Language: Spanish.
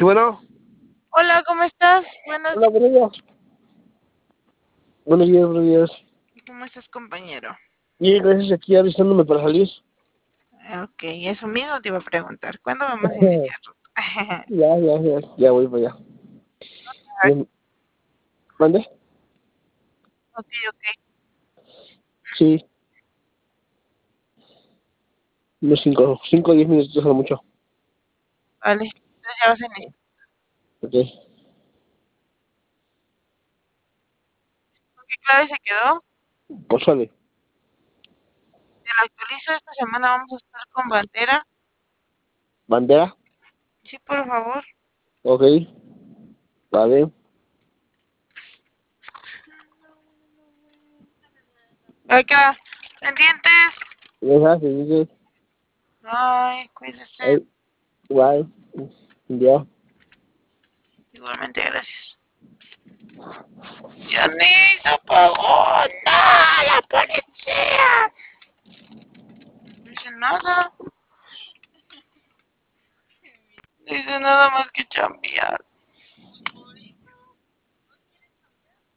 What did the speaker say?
Sí, bueno. Hola, ¿cómo estás? Buenos Hola, días. buenos días. Buenos días, buenos días. ¿Cómo estás, compañero? Y gracias aquí avisándome para salir. Ok, eso mismo te iba a preguntar. ¿Cuándo vamos a iniciar? Ya voy para allá. Bien. ¿Mande? Ok, ok. Sí, unos 5 o 10 minutos a lo mucho. Vale. Entonces ya vas a iniciar. Ok. ¿Con qué clave se quedó? Pues sale. Te lo actualizo. Esta semana vamos a estar con bandera. ¿Bandera? Sí, por favor. Ok. Vale. Acá. Pendientes. Gracias, dice. Ay, cuídese. Ay, igual. Ya. Igualmente, gracias. ¡Ya ni se apagó! ¡No! ¡La policía! No dice nada. No dice nada más que chambear.